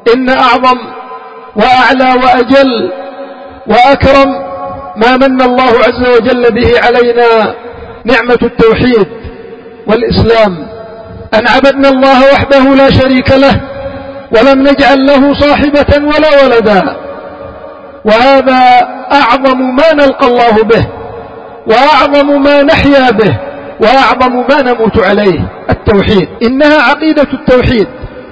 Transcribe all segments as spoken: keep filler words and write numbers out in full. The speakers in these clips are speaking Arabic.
إن أعظم وأعلى وأجل وأكرم ما من الله عز وجل به علينا نعمة التوحيد والإسلام، أن عبدنا الله وحده لا شريك له ولم نجعل له صاحبة ولا ولدا، وهذا أعظم ما نلقى الله به وأعظم ما نحيا به وأعظم ما نموت عليه، التوحيد. إنها عقيدة التوحيد،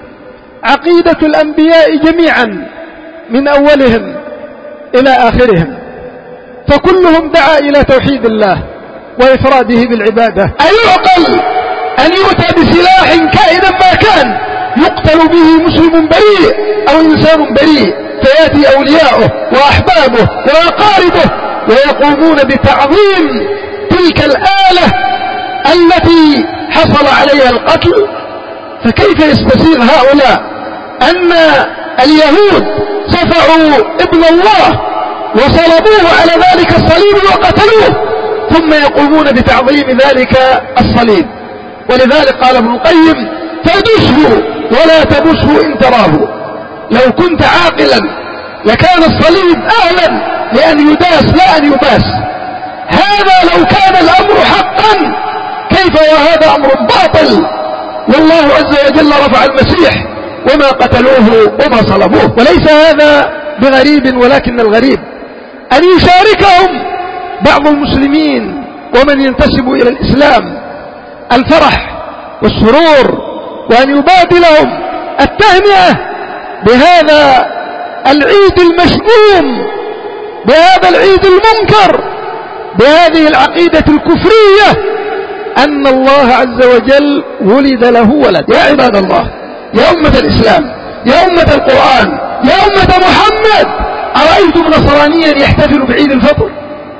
عقيدة الأنبياء جميعا من أولهم إلى آخرهم، فكلهم دعا إلى توحيد الله وإفراده بالعبادة. أيعقل أن يؤتى بسلاح كائنا ما كان يقتل به مسلم بريء أو إنسان بريء، فيأتي أولياؤه وأحبابه وأقاربه ويقومون بتعظيم تلك الآلة التي حصل عليها القتل؟ فكيف يستسيغ هؤلاء أن اليهود صفعوا ابن الله وصلبوه على ذلك الصليب وقتلوه، ثم يقومون بتعظيم ذلك الصليب؟ ولذلك قال ابن القيم: فدسه ولا تبسه إن تراه. لو كنت عاقلا لكان الصليب أهلا لأن يداس لا أن يباس. هذا لو كان الأمر حقا، كيف وهذا أمر باطل؟ والله عز وجل رفع المسيح وما قتلوه وما صلبوه. وليس هذا بغريب، ولكن الغريب أن يشاركهم بعض المسلمين ومن ينتسب إلى الإسلام الفرح والسرور، وأن يبادلهم التهنئة بهذا العيد المشؤوم، بهذا العيد المنكر، بهذه العقيدة الكفرية أن الله عز وجل ولد له ولد. يا عباد الله، يا أمة الإسلام، يا أمة القرآن، يا أمة محمد، أرأيتم نصرانيا يحتفل بعيد الفطر؟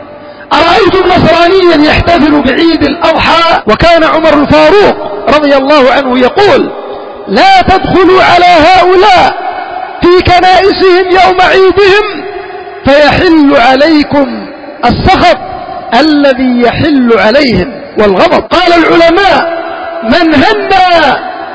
أرأيتم نصرانيا يحتفل بعيد الأضحى؟ وكان عمر الفاروق رضي الله عنه يقول: لا تدخلوا على هؤلاء في كنائسهم يوم عيدهم فيحل عليكم السخط الذي يحل عليهم والغضب. قال العلماء: من هنى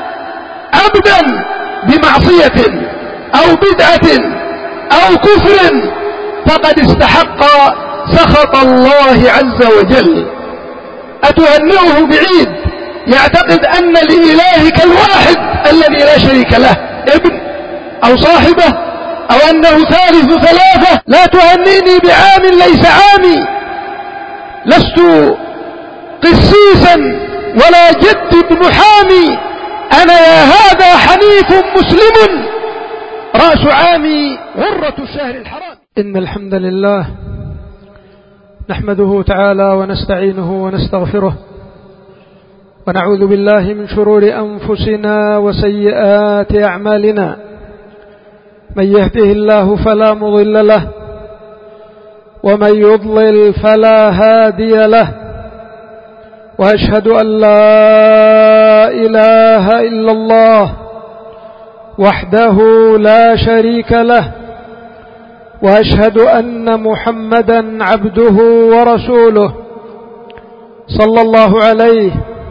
عبدا بمعصية أو بدعة أو كفر فقد استحق سخط الله عز وجل. أتهنئه بعيد يعتقد أن لإلهك الواحد الذي لا شريك له ابن أو صاحبة أو أنه ثالث ثلاثة؟ لا تهنئني بعام ليس عامي، لست قسيسا ولا جد بن حامي، أنا يا هذا حنيف مسلم رأس عامي غرة الشهر الحرام. إن الحمد لله نحمده تعالى ونستعينه ونستغفره، ونعوذ بالله من شرور أنفسنا وسيئات أعمالنا، من يهده الله فلا مضل له ومن يضلل فلا هادي له، وأشهد أن لا إله إلا الله وحده لا شريك له، وأشهد أن محمدا عبده ورسوله صلى الله عليه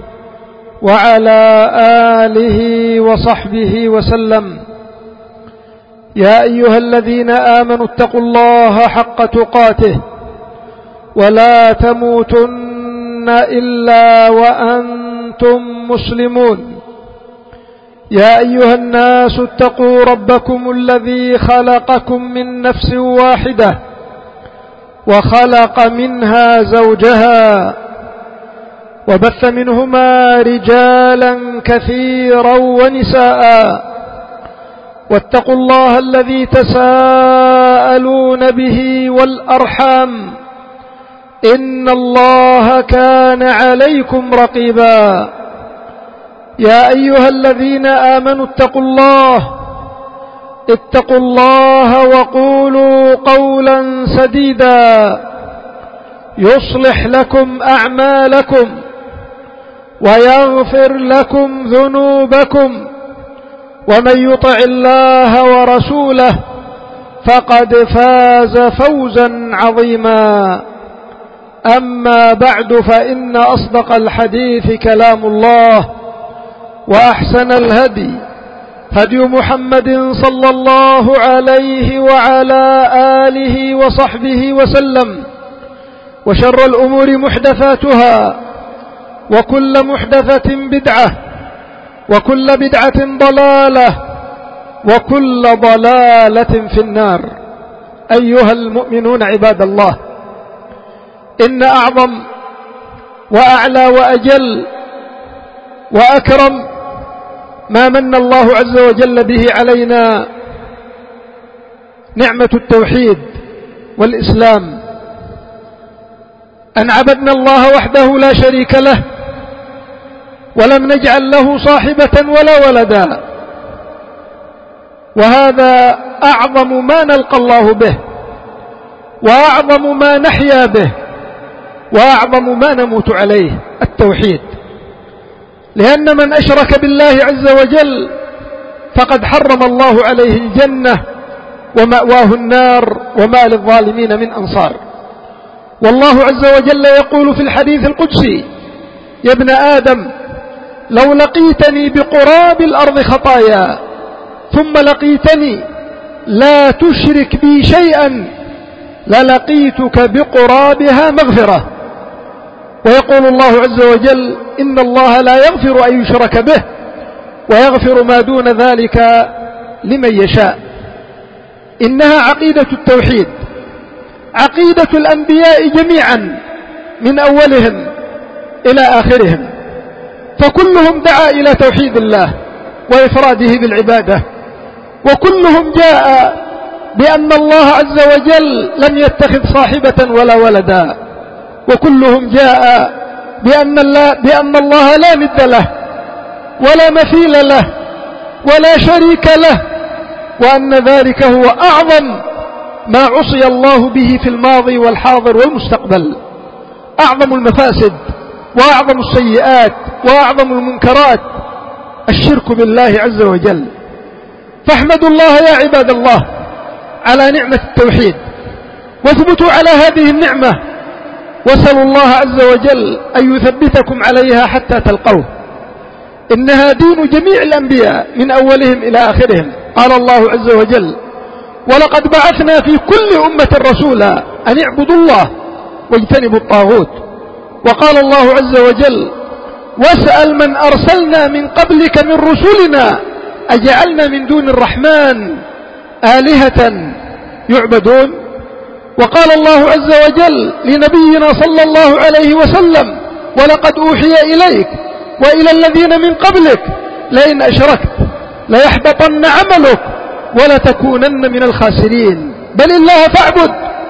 وعلى آله وصحبه وسلم. يا أيها الذين آمنوا اتقوا الله حق تقاته ولا تموتن إلا وأنتم مسلمون. يا أيها الناس اتقوا ربكم الذي خلقكم من نفس واحدة وخلق منها زوجها وبث منهما رجالا كثيرا ونساء، واتقوا الله الذي تساءلون به والأرحام إن الله كان عليكم رقيبا. يا أيها الذين آمنوا اتقوا الله اتقوا الله وقولوا قولا سديدا يصلح لكم أعمالكم ويغفر لكم ذنوبكم، ومن يطع الله ورسوله فقد فاز فوزا عظيما. أما بعد، فإن أصدق الحديث كلام الله، وأحسن الهدي هدي محمد صلى الله عليه وعلى آله وصحبه وسلم، وشر الأمور محدثاتها، وكل محدثة بدعة، وكل بدعة ضلالة، وكل ضلالة في النار. أيها المؤمنون عباد الله، إن أعظم وأعلى وأجل وأكرم ما من الله عز وجل به علينا نعمة التوحيد والإسلام، أن عبدنا الله وحده لا شريك له، ولم نجعل له صاحبة ولا ولدا، وهذا أعظم ما نلقى الله به، وأعظم ما نحيا به، وأعظم ما نموت عليه، التوحيد. لأن من أشرك بالله عز وجل فقد حرم الله عليه الجنة ومأواه النار، وما للظالمين من أنصار. والله عز وجل يقول في الحديث القدسي: يا ابن آدم لو لقيتني بقراب الأرض خطايا ثم لقيتني لا تشرك بي شيئا للقيتك بقرابها مغفرة. ويقول الله عز وجل: إن الله لا يغفر أن يشرك به ويغفر ما دون ذلك لمن يشاء. إنها عقيدة التوحيد، عقيدة الأنبياء جميعا من أولهم إلى آخرهم، فكلهم دعا إلى توحيد الله وإفراده بالعبادة، وكلهم جاء بأن الله عز وجل لم يتخذ صاحبة ولا ولدا، وكلهم جاء بأن الله, بأن الله لا ند له ولا مثيل له ولا شريك له، وأن ذلك هو أعظم ما عصي الله به في الماضي والحاضر والمستقبل، أعظم المفاسد وأعظم السيئات وأعظم المنكرات الشرك بالله عز وجل. فاحمدوا الله يا عباد الله على نعمة التوحيد، واثبتوا على هذه النعمة، واسألوا الله عز وجل أن يثبتكم عليها حتى تلقوه. إنها دين جميع الأنبياء من أولهم إلى آخرهم. قال الله عز وجل: ولقد بعثنا في كل أمة رسولا أن اعبدوا الله واجتنبوا الطاغوت. وقال الله عز وجل: واسأل من أرسلنا من قبلك من رسلنا أجعلنا من دون الرحمن آلهة يعبدون. وقال الله عز وجل لنبينا صلى الله عليه وسلم: ولقد أوحي إليك وإلى الذين من قبلك لئن أشركت ليحبطن عملك ولتكونن من الخاسرين، بل الله فاعبد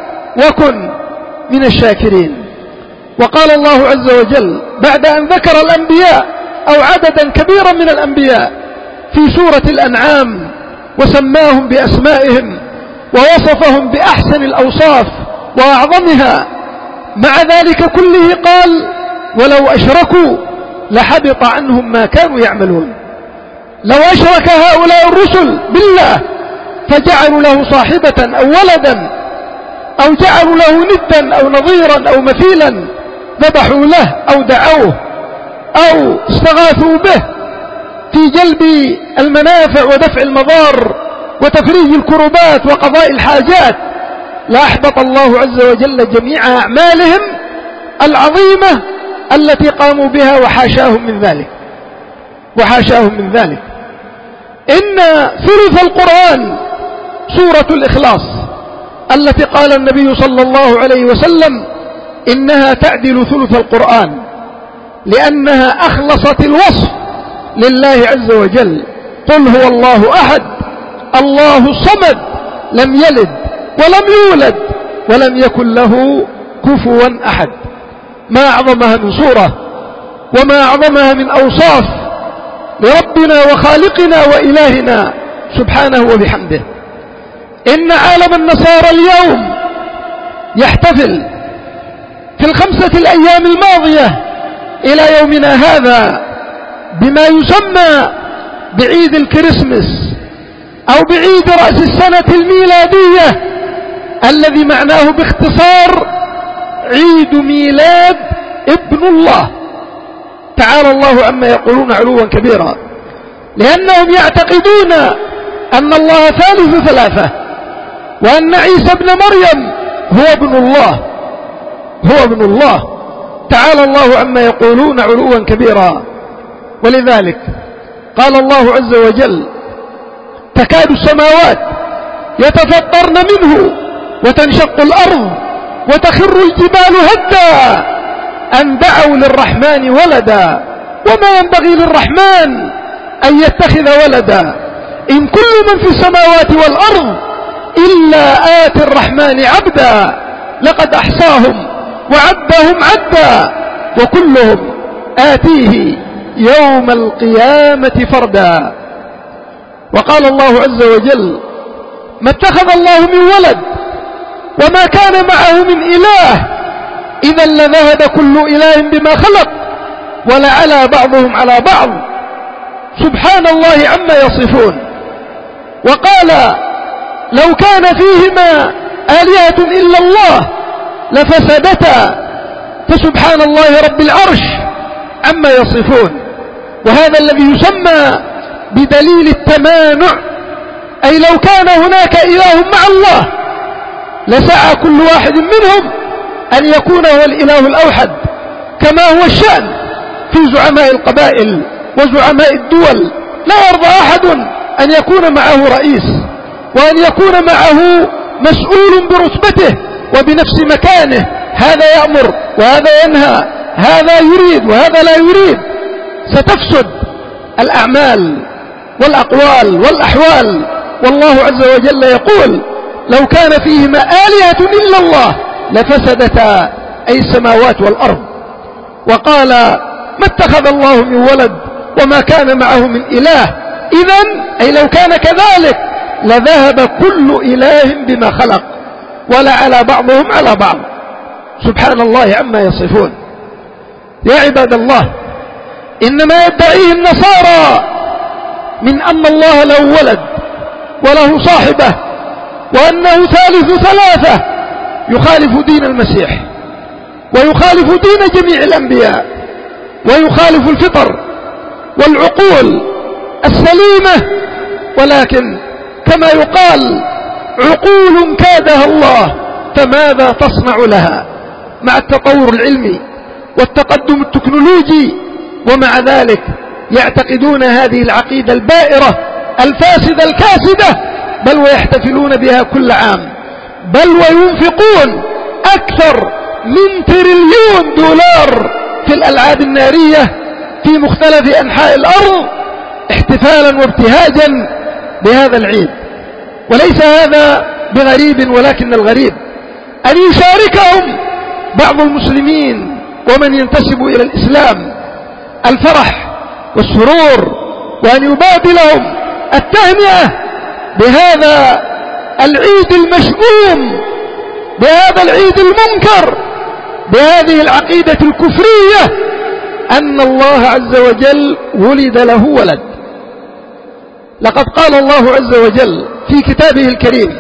وكن من الشاكرين. وقال الله عز وجل بعد أن ذكر الأنبياء أو عددا كبيرا من الأنبياء في سورة الأنعام وسماهم بأسمائهم ووصفهم بأحسن الأوصاف وأعظمها، مع ذلك كله قال: ولو أشركوا لحبط عنهم ما كانوا يعملون. لو أشرك هؤلاء الرسل بالله فجعلوا له صاحبة أو ولدا أو جعلوا له ندا أو نظيرا أو مثيلا، ذبحوا له أو دعوه أو استغاثوا به في جلب المنافع ودفع المضار وتفريج الكربات وقضاء الحاجات، لأحبط الله عز وجل جميع أعمالهم العظيمة التي قاموا بها، وحاشاهم من ذلك وحاشاهم من ذلك. إن ثلث القرآن سورة الإخلاص التي قال النبي صلى الله عليه وسلم: إنها تعدل ثلث القرآن، لأنها أخلصت الوصف لله عز وجل. قل هو الله أحد الله الصمد لم يلد ولم يولد ولم يكن له كفوا أحد. ما أعظمها من صورة وما أعظمها من أوصاف لربنا وخالقنا وإلهنا سبحانه وبحمده. إن عالم النصارى اليوم يحتفل في الخمسة الأيام الماضية إلى يومنا هذا بما يسمى بعيد الكريسماس أو بعيد رأس السنة الميلادية، الذي معناه باختصار عيد ميلاد ابن الله تعالى الله عما يقولون علوا كبيرا. لأنهم يعتقدون أن الله ثالث ثلاثة، وأن عيسى ابن مريم هو ابن الله، هو ابن الله، تعالى الله عما يقولون علوا كبيرا. ولذلك قال الله عز وجل: تكاد السماوات يتفطرن منه وتنشق الأرض وتخر الجبال هدا أن دعوا للرحمن ولدا وما ينبغي للرحمن أن يتخذ ولدا إن كل من في السماوات والأرض إلا آتي الرحمن عبدا لقد أحصاهم وعدهم عدا وكلهم آتيه يوم القيامة فردا. وقال الله عز وجل: ما اتخذ الله من ولد وما كان معه من إله إذا لذهب كل إله بما خلق ولعلى بعضهم على بعض سبحان الله عما يصفون. وقال: لو كان فيهما آلهة إلا الله لفسدتا فسبحان الله رب العرش عما يصفون. وهذا الذي يسمى بدليل التمانع، أي لو كان هناك إله مع الله لسعى كل واحد منهم أن يكون هو الإله الأوحد، كما هو الشأن في زعماء القبائل وزعماء الدول. لا يرضى أحد أن يكون معه رئيس وأن يكون معه مسؤول برتبته وبنفس مكانه، هذا يأمر وهذا ينهى، هذا يريد وهذا لا يريد. ستفسد الأعمال والأقوال والأحوال. والله عز وجل يقول: لو كان فيهما آلهة إلا الله لفسدتا، أي السماوات والأرض. وقال: ما اتخذ الله من ولد وما كان معه من إله إذن، أي لو كان كذلك لذهب كل إله بما خلق ولعلى بعضهم على بعض سبحان الله عما يصفون. يا عباد الله، إنما يدعيه النصارى من أن الله له ولد وله صاحبة وأنه ثالث ثلاثة يخالف دين المسيح ويخالف دين جميع الأنبياء ويخالف الفطر والعقول السليمة. ولكن كما يقال: عقول كادها الله فماذا تصنع لها مع التطور العلمي والتقدم التكنولوجي. ومع ذلك يعتقدون هذه العقيدة البائرة الفاسدة الكاسدة، بل ويحتفلون بها كل عام، بل وينفقون أكثر من تريليون دولار في الألعاب النارية في مختلف أنحاء الأرض احتفالا وابتهاجا بهذا العيد. وليس هذا بغريب، ولكن الغريب أن يشاركهم بعض المسلمين ومن ينتسب إلى الإسلام الفرح والسرور، وأن يبادلهم التهنئة بهذا العيد المشؤوم، بهذا العيد المنكر، بهذه العقيدة الكفرية أن الله عز وجل ولد له ولد. لقد قال الله عز وجل في كتابه الكريم: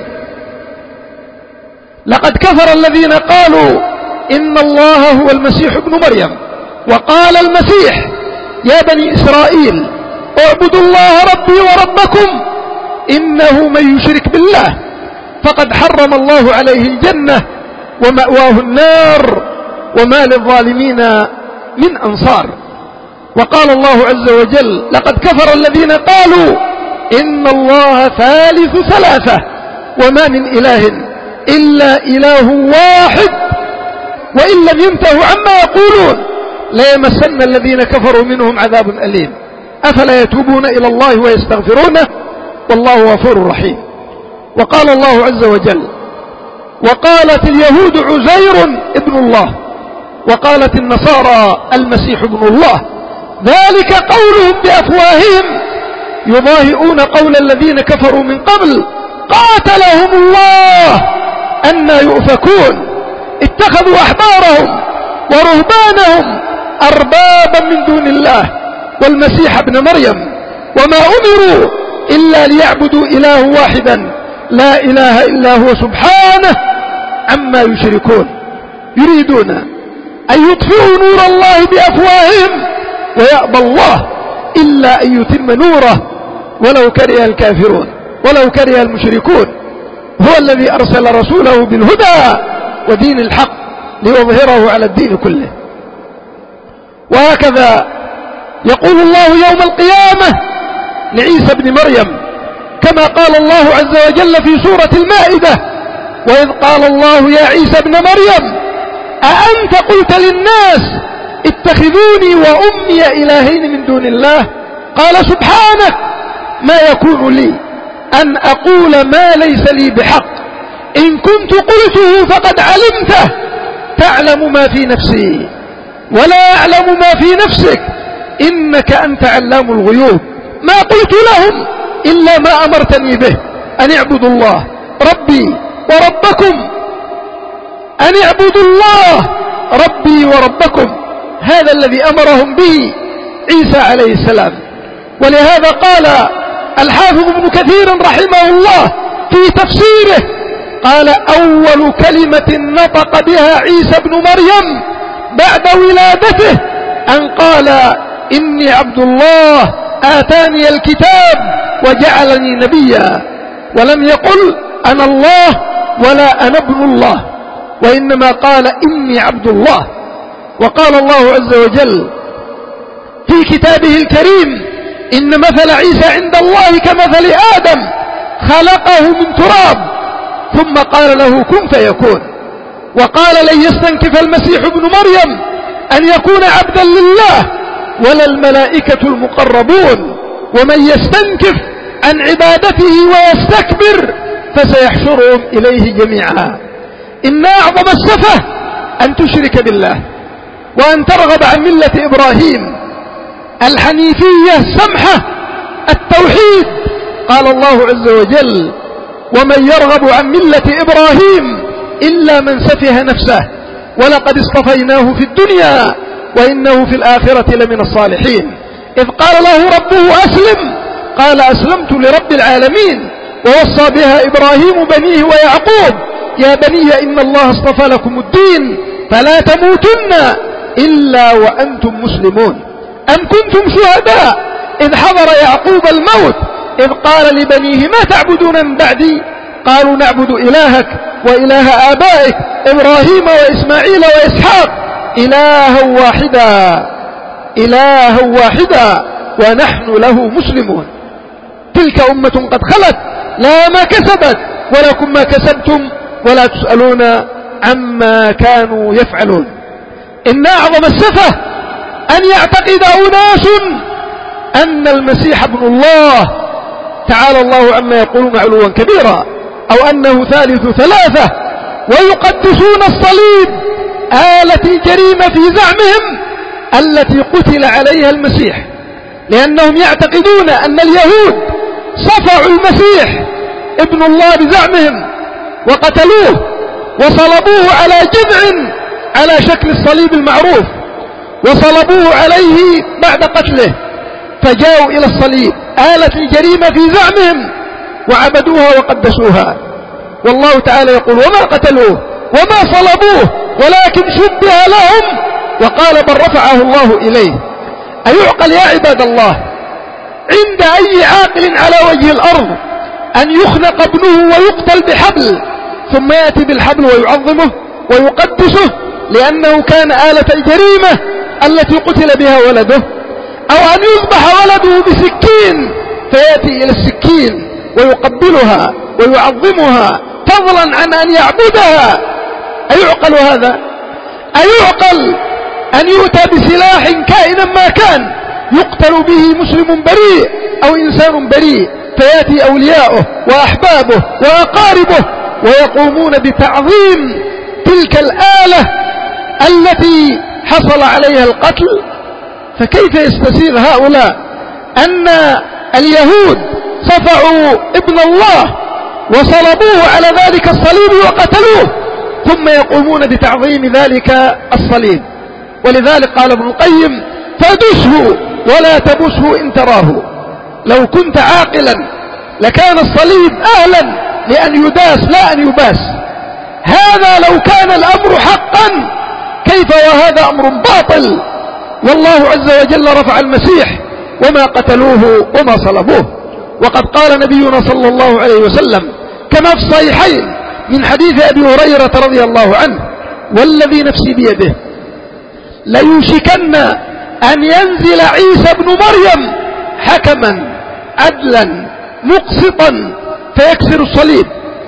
لقد كفر الذين قالوا إن الله هو المسيح ابن مريم، وقال المسيح: يا بني إسرائيل اعبدوا الله ربي وربكم إنه من يشرك بالله فقد حرم الله عليه الجنة ومأواه النار وما للظالمين من أنصار. وقال الله عز وجل: لقد كفر الذين قالوا إن الله ثالث ثلاثة وما من إله إلا إله واحد وإن لم ينتهوا عما يقولون ليمسن الذين كفروا منهم عذاب أليم أفلا يتوبون إلى الله ويستغفرونه والله غفور رحيم. وقال الله عز وجل: وقالت اليهود عزير ابن الله وقالت النصارى المسيح ابن الله ذلك قولهم بأفواههم يضاهئون قول الذين كفروا من قبل قاتلهم الله أنى يؤفكون اتخذوا أحبارهم ورهبانهم أربابا من دون الله والمسيح ابن مريم وما أمروا إلا ليعبدوا إله واحدا لا إله إلا هو سبحانه عما يشركون يريدون أن يطفئوا نور الله بأفواههم ويأبى الله إلا أن يتم نوره ولو كره الكافرون ولو كره المشركون. هو الذي أرسل رسوله بالهدى ودين الحق ليظهره على الدين كله. وهكذا يقول الله يوم القيامة لعيسى بن مريم كما قال الله عز وجل في سورة المائدة: وإذ قال الله يا عيسى ابن مريم أأنت قلت للناس اتخذوني وأمي إلهين من دون الله؟ قال سبحانك ما يكون لي أن أقول ما ليس لي بحق، إن كنت قلته فقد علمته، تعلم ما في نفسي ولا أعلم ما في نفسك، إنك أنت علام الغيوب. ما قلت لهم إلا ما أمرتني به، أن اعبدوا الله ربي وربكم، أن اعبدوا الله ربي وربكم. هذا الذي أمرهم به عيسى عليه السلام. ولهذا قال الحافظ ابن كثير رحمه الله في تفسيره، قال: أول كلمة نطق بها عيسى ابن مريم بعد ولادته أن قال: إني عبد الله آتاني الكتاب وجعلني نبيا. ولم يقل أنا الله ولا أنا ابن الله، وإنما قال إني عبد الله. وقال الله عز وجل في كتابه الكريم: إن مثل عيسى عند الله كمثل آدم خلقه من تراب ثم قال له كن فيكون. وقال: لن يستنكف المسيح ابن مريم أن يكون عبدا لله ولا الملائكة المقربون، ومن يستنكف عن عبادته ويستكبر فسيحشرهم إليه جميعا. إن أعظم السفه أن تشرك بالله وأن ترغب عن ملة إبراهيم الحنيفية السمحة التوحيد. قال الله عز وجل: ومن يرغب عن ملة إبراهيم إلا من سفه نفسه ولقد اصطفيناه في الدنيا وإنه في الآخرة لمن الصالحين. إذ قال له ربه أسلم قال أسلمت لرب العالمين. ووصى بها إبراهيم بنيه ويعقوب: يا بني إن الله اصطفى لكم الدين فلا تموتن إلا وأنتم مسلمون. أم كنتم شهداء إذ حضر يعقوب الموت إذ قال لبنيه ما تعبدون من بعدي؟ قالوا نعبد إلهك وإله آبائك إبراهيم وإسماعيل وإسحاق إلها واحدا إلها واحدا ونحن له مسلمون. تلك أمة قد خلت لا ما كسبت ولكم ما كسبتم ولا تسألون عما كانوا يفعلون. إن أعظم السفه أن يعتقد أناس أن المسيح ابن الله تعالى الله عما يقولون علوا كبيرا، أو أنه ثالث ثلاثة، ويقدسون الصليب آلة جريمة في زعمهم التي قتل عليها المسيح، لأنهم يعتقدون أن اليهود صفعوا المسيح ابن الله بزعمهم وقتلوه وصلبوه على جذع على شكل الصليب المعروف، وصلبوه عليه بعد قتله، فجاءوا إلى الصليب آلة الجريمة في زعمهم وعبدوها وقدسوها. والله تعالى يقول: وما قتلوه وما صلبوه ولكن شبه لهم وقال بل رفعه الله إليه. أيعقل يا عباد الله عند أي عاقل على وجه الأرض أن يخنق ابنه ويقتل بحبل ثم يأتي بالحبل ويعظمه ويقدسه لأنه كان آلة الجريمة التي قتل بها ولده؟ أو أن يذبح ولده بسكين فيأتي إلى السكين ويقبلها ويعظمها فضلا عن أن يعبدها؟ أيعقل هذا؟ أيعقل أن يؤتى بسلاح كائنا ما كان يقتل به مسلم بريء أو إنسان بريء فيأتي أولياؤه وأحبابه وأقاربه ويقومون بتعظيم تلك الآلة التي حصل عليها القتل؟ فكيف يستسيغ هؤلاء أن اليهود صفعوا ابن الله وصلبوه على ذلك الصليب وقتلوه ثم يقومون بتعظيم ذلك الصليب؟ ولذلك قال ابن القيم: فدسه ولا تبسه إن تراه. لو كنت عاقلا لكان الصليب أهلا لأن يداس لا أن يباس. هذا لو كان الأمر حقا، كيف وهذا أمر باطل؟ والله عز وجل رفع المسيح وما قتلوه وما صلبوه. وقد قال نبينا صلى الله عليه وسلم كما في الصحيحين من حديث أبي هريرة رضي الله عنه: والذي نفسي بيده ليوشكن أن ينزل عيسى بن مريم حكما عدلا مقسطا فيكسر الصليب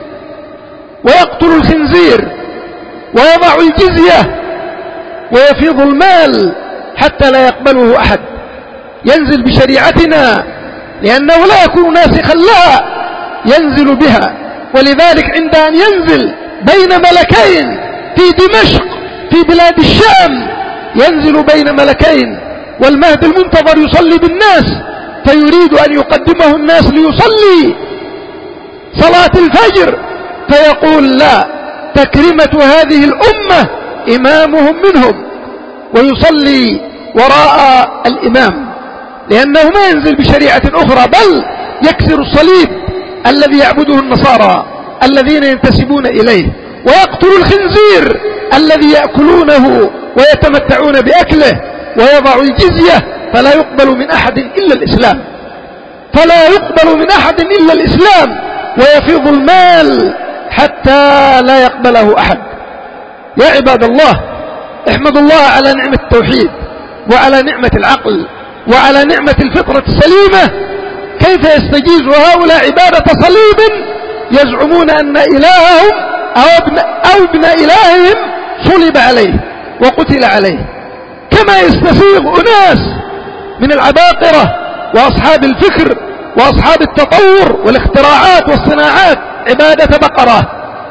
ويقتل الخنزير ويضع الجزية ويفيض المال حتى لا يقبله أحد، ينزل بشريعتنا لأنه لا يكون ناسخا لها، ينزل بها. ولذلك عند أن ينزل بين ملكين في دمشق في بلاد الشام، ينزل بين ملكين والمهد المنتظر يصلي بالناس، فيريد أن يقدمه الناس ليصلي صلاة الفجر، فيقول: لا، تكرمة هذه الأمة إمامهم منهم، ويصلي وراء الإمام، لأنه ما ينزل بشريعة أخرى، بل يكسر الصليب الذي يعبده النصارى الذين ينتسبون إليه، ويقتل الخنزير الذي يأكلونه ويتمتعون بأكله، ويضع الجزية، فلا يقبل من أحد إلا الإسلام، فلا يقبل من أحد إلا الإسلام، ويفيض المال حتى لا يقبله أحد. يا عباد الله، احمدوا الله على نعمة التوحيد، وعلى نعمة العقل، وعلى نعمة الفطرة السليمة. كيف يستجيز هؤلاء عبادة صليب يزعمون أن إلههم أو ابن, أو ابن إلههم صلب عليه وقتل عليه؟ كما يستسيغ أناس من العباقرة وأصحاب الفكر وأصحاب التطور والاختراعات والصناعات عبادة بقرة،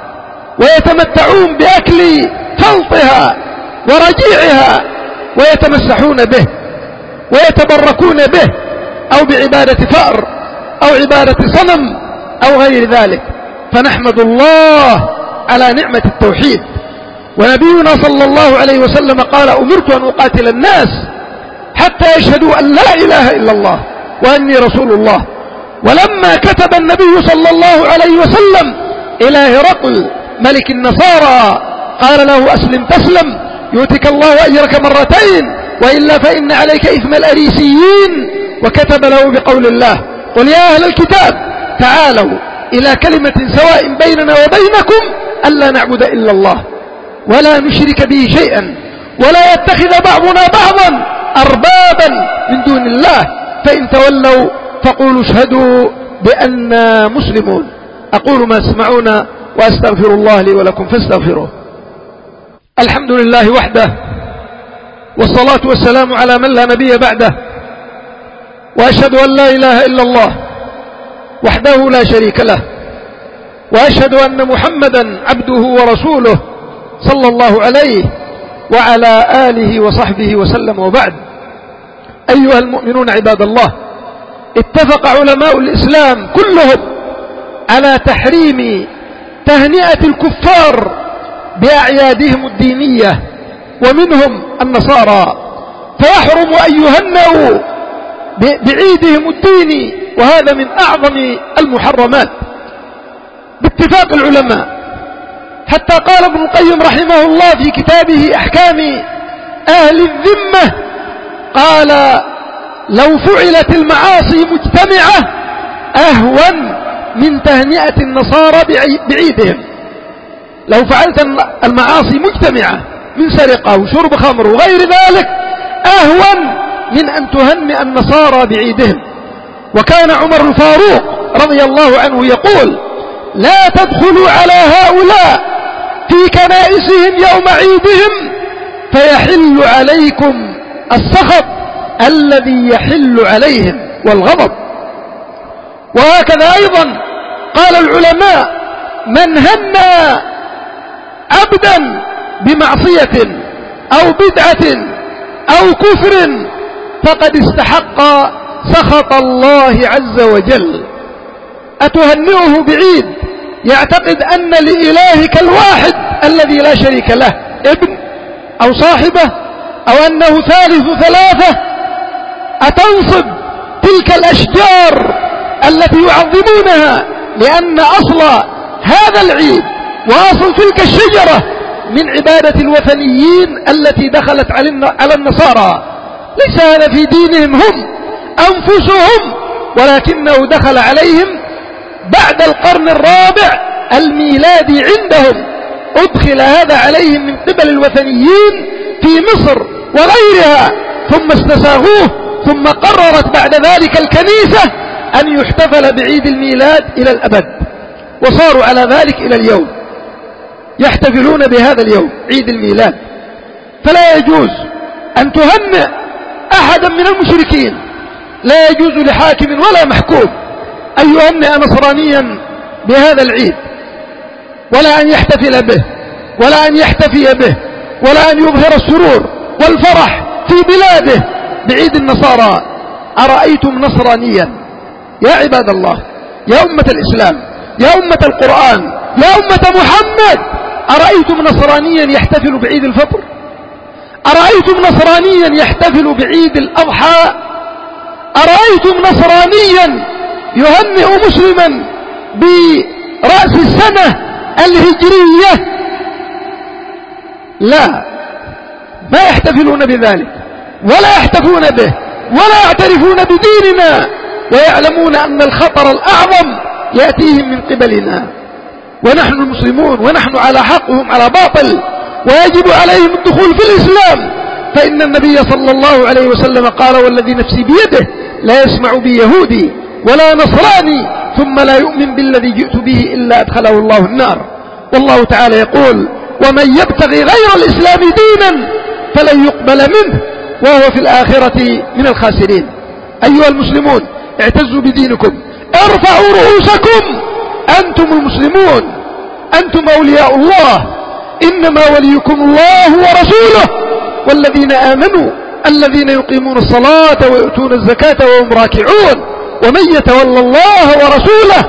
ويتمتعون بأكل خلطها ورجيعها، ويتمسحون به ويتبركون به، أو بعبادة فأر أو عبادة صنم أو غير ذلك. فنحمد الله على نعمة التوحيد. ونبينا صلى الله عليه وسلم قال: أمرت أن أقاتل الناس حتى يشهدوا أن لا إله إلا الله وأني رسول الله. ولما كتب النبي صلى الله عليه وسلم إلى هرقل ملك النصارى قال له: أسلم تسلم يؤتك الله أجرك مرتين، وإلا فإن عليك إثم الأريسيين. وكتب له بقول الله: قل يا أهل الكتاب تعالوا إلى كلمة سواء بيننا وبينكم ألا نعبد إلا الله ولا نشرك به شيئا ولا يتخذ بعضنا بعضا أربابا من دون الله، فإن تولوا فقولوا اشهدوا بأننا مسلمون. أقول ما تسمعون وأستغفر الله لي ولكم فاستغفروه. الحمد لله وحده، والصلاة والسلام على من لا نبي بعده، وأشهد أن لا إله إلا الله وحده لا شريك له، وأشهد أن محمدا عبده ورسوله صلى الله عليه وعلى آله وصحبه وسلم. وبعد، أيها المؤمنون عباد الله، اتفق علماء الإسلام كلهم على تحريم تهنئة الكفار بأعيادهم الدينية، ومنهم النصارى، فيحرم أن يهنئوا بعيدهم الديني، وهذا من أعظم المحرمات باتفاق العلماء. حتى قال ابن القيم رحمه الله في كتابه أحكام أهل الذمة، قال: لو فعلت المعاصي مجتمعة أهون من تهنئة النصارى بعيدهم. لو فعلت المعاصي مجتمعة من سرقة وشرب خمر وغير ذلك أهون من أن تهنئ النصارى بعيدهم. وكان عمر الفاروق رضي الله عنه يقول: لا تدخلوا على هؤلاء في كنائسهم يوم عيدهم فيحل عليكم السخط الذي يحل عليهم والغضب. وهكذا أيضا قال العلماء: من هنأ عبدا بمعصية أو بدعة أو كفر فقد استحق سخط الله عز وجل. أتهنئه بعيد يعتقد أن لإلهك الواحد الذي لا شريك له ابن أو صاحبة أو أنه ثالث ثلاثة؟ أتنصب تلك الأشجار التي يعظمونها، لأن أصل هذا العيد وأصل تلك الشجرة من عبادة الوثنيين التي دخلت على النصارى؟ ليس هذا في دينهم هم. أنفسهم، ولكنه دخل عليهم بعد القرن الرابع الميلادي عندهم. أدخل هذا عليهم من قبل الوثنيين في مصر وغيرها، ثم استساغوه، ثم قررت بعد ذلك الكنيسة أن يحتفل بعيد الميلاد إلى الأبد، وصاروا على ذلك إلى اليوم يحتفلون بهذا اليوم عيد الميلاد. فلا يجوز أن تهنئ أحدا من المشركين، لا يجوز لحاكم ولا محكوم أن يهنئ نصرانيا بهذا العيد، ولا أن يحتفل به، ولا أن يحتفي به، ولا أن يظهر السرور والفرح في بلاده بعيد النصارى. أرأيتم نصرانيا يا عباد الله، يا أمة الإسلام، يا أمة القرآن، يا أمة محمد، أرأيتم نصرانيا يحتفل بعيد الفطر؟ أرأيتم نصرانيا يحتفل بعيد الأضحى؟ أرأيتم نصرانيا يهنئ مسلما برأس السنة الهجرية؟ لا، ما يحتفلون بذلك ولا يحتفون به ولا يعترفون بديننا، ويعلمون أن الخطر الأعظم يأتيهم من قبلنا، ونحن المسلمون ونحن على حق وهم على باطل، ويجب عليهم الدخول في الإسلام. فإن النبي صلى الله عليه وسلم قال: والذي نفسي بيده لا يسمع بي يهودي ولا نصراني ثم لا يؤمن بالذي جئت به إلا أدخله الله النار. والله تعالى يقول: ومن يبتغي غير الإسلام دينا فلن يقبل منه وهو في الآخرة من الخاسرين. أيها المسلمون، اعتزوا بدينكم، ارفعوا رؤوسكم، أنتم المسلمون، أنتم أولياء الله، إنما وليكم الله ورسوله والذين آمنوا الذين يقيمون الصلاة ويؤتون الزكاة وهم راكعون، ومن يتولى الله ورسوله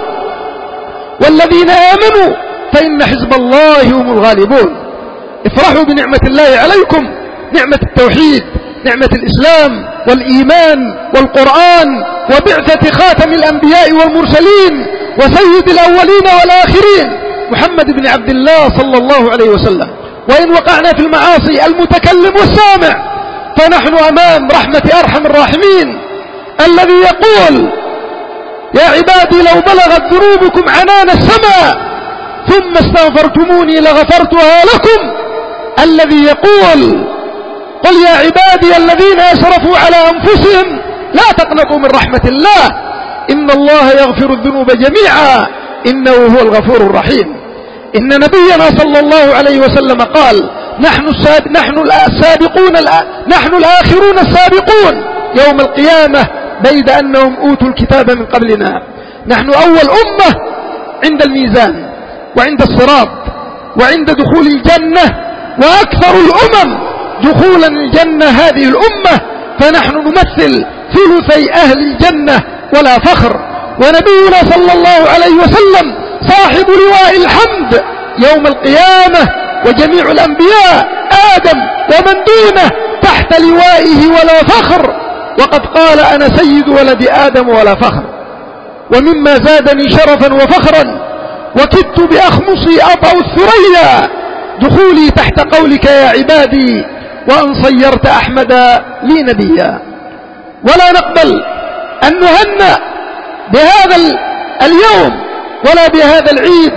والذين آمنوا فإن حزب الله هم الغالبون. افرحوا بنعمة الله عليكم، نعمة التوحيد، نعمة الإسلام والإيمان والقرآن وبعثة خاتم الأنبياء والمرسلين وسيد الأولين والآخرين محمد بن عبد الله صلى الله عليه وسلم. وإن وقعنا في المعاصي المتكلم والسامع فنحن أمام رحمة أرحم الراحمين الذي يقول: يا عبادي لو بلغت ذنوبكم عنان السماء ثم استغفرتموني لغفرتها لكم. الذي يقول: قل يا عبادي الذين أسرفوا على أنفسهم لا تقنطوا من رحمة الله إن الله يغفر الذنوب جميعا إنه هو الغفور الرحيم. إن نبينا صلى الله عليه وسلم قال: نحن السابق نحن السابقون نحن الآخرون السابقون يوم القيامة بيد أنهم أوتوا الكتاب من قبلنا. نحن أول أمة عند الميزان وعند الصراط وعند دخول الجنة، وأكثر الأمم دخولا الجنة هذه الأمة، فنحن نمثل ثلثي أهل الجنة ولا فخر. ونبينا صلى الله عليه وسلم صاحب لواء الحمد يوم القيامة، وجميع الأنبياء آدم ومن دونه تحت لوائه ولا فخر، وقد قال: أنا سيد ولد آدم ولا فخر. ومما زادني شرفا وفخرا وكدت بأخمصي أطأ الثريا دخولي تحت قولك يا عبادي وأن صيرت أحمد لي نبيا. ولا نقبل أن نهنأ بهذا اليوم ولا بهذا العيد.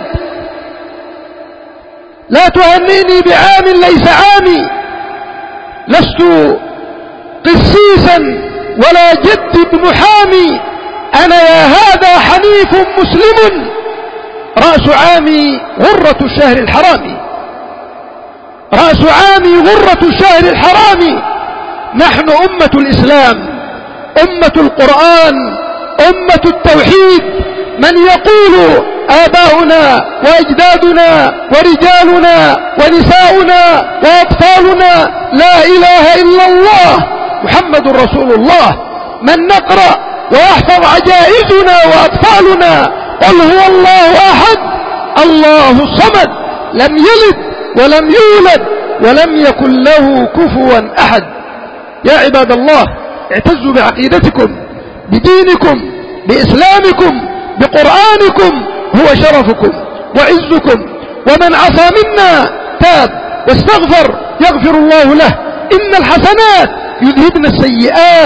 لا تهنئني بعام ليس عامي، لست قسيسا ولا جد محامي، أنا يا هذا حنيف مسلم رأس عامي غرة الشهر الحرام، رأس عامي غرة الشهر الحرام. نحن أمة الإسلام، أمة القرآن، أمة التوحيد. من يقول آباؤنا وأجدادنا ورجالنا ونساؤنا وأطفالنا لا إله إلا الله محمد رسول الله. من نقرأ ويحفظ عجائزنا وأطفالنا قل هو الله أحد الله الصمد لم يلد ولم يولد ولم يكن له كفوا أحد. يا عباد الله، اعتزوا بعقيدتكم، بدينكم، بإسلامكم، بقرآنكم، هو شرفكم وعزكم. ومن عصى منا تاب واستغفر يغفر الله له. إن الحسنات يذهبن السيئات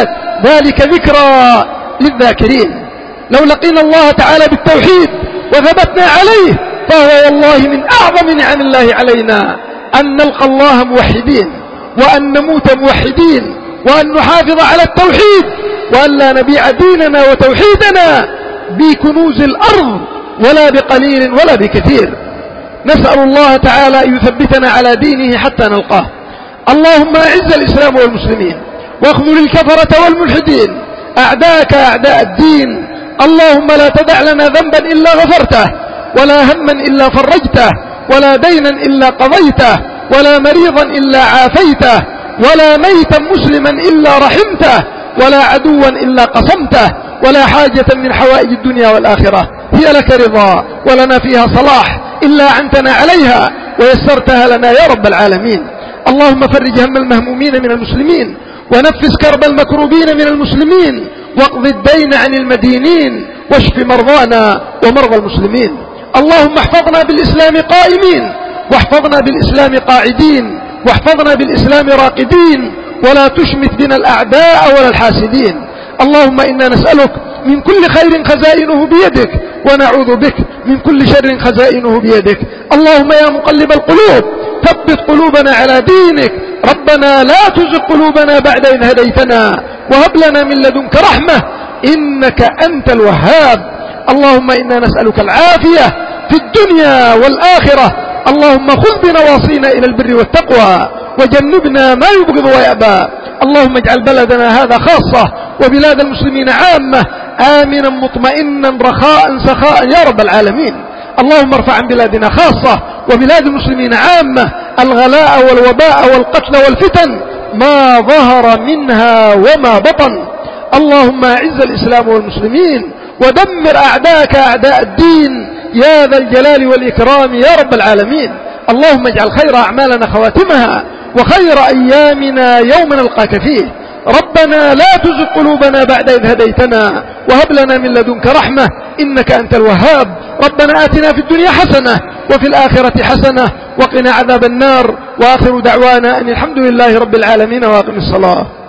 ذلك ذكرى للذاكرين. لو لقينا الله تعالى بالتوحيد وثبتنا عليه فهو والله من أعظم نعم الله علينا أن نلقى الله موحدين، وأن نموت موحدين، وأن نحافظ على التوحيد، وأن لا نبيع ديننا وتوحيدنا بكنوز الأرض ولا بقليل ولا بكثير. نسأل الله تعالى أن يثبتنا على دينه حتى نلقاه. اللهم أعز الإسلام والمسلمين، واخذل الكفرة والملحدين أعداءك أعداء الدين. اللهم لا تدع لنا ذنبا إلا غفرته، ولا هما إلا فرجته، ولا دينا إلا قضيته، ولا مريضا إلا عافيته، ولا ميتا مسلما إلا رحمته، ولا عدوا إلا قصمته، ولا حاجة من حوائج الدنيا والآخرة هي لك رضا ولنا فيها صلاح إلا أعنتنا عليها ويسرتها لنا يا رب العالمين. اللهم فرج هم المهمومين من المسلمين، ونفس كرب المكروبين من المسلمين، واقض الدين عن المدينين، واشف مرضانا ومرضى المسلمين. اللهم احفظنا بالإسلام قائمين، واحفظنا بالإسلام قاعدين، واحفظنا بالإسلام راقدين، ولا تشمت بنا الأعداء ولا الحاسدين. اللهم إنا نسألك من كل خير خزائنه بيدك، ونعوذ بك من كل شر خزائنه بيدك. اللهم يا مقلب القلوب ثبت قلوبنا على دينك. ربنا لا تزغ قلوبنا بعد إذ هديتنا، وهب لنا من لدنك رحمة إنك أنت الوهاب. اللهم إنا نسألك العافية في الدنيا والآخرة. اللهم خذ بنواصينا إلى البر والتقوى، وجنبنا ما يبغض ويأبى. اللهم اجعل بلدنا هذا خاصة، وبلاد المسلمين عامة، آمنا مطمئنا رخاء سخاء يا رب العالمين. اللهم ارفع عن بلادنا خاصة وبلاد المسلمين عامة الغلاء والوباء والقتل والفتن ما ظهر منها وما بطن. اللهم اعز الإسلام والمسلمين، ودمر أعداءك أعداء الدين يا ذا الجلال والإكرام يا رب العالمين. اللهم اجعل خير أعمالنا خواتمها، وخير أيامنا يوم نلقاك فيه. ربنا لا تزغ قلوبنا بعد إذ هديتنا، وهب لنا من لدنك رحمة إنك أنت الوهاب. ربنا آتنا في الدنيا حسنة وفي الآخرة حسنة وقنا عذاب النار. وآخر دعوانا أن الحمد لله رب العالمين، وأقم الصلاة.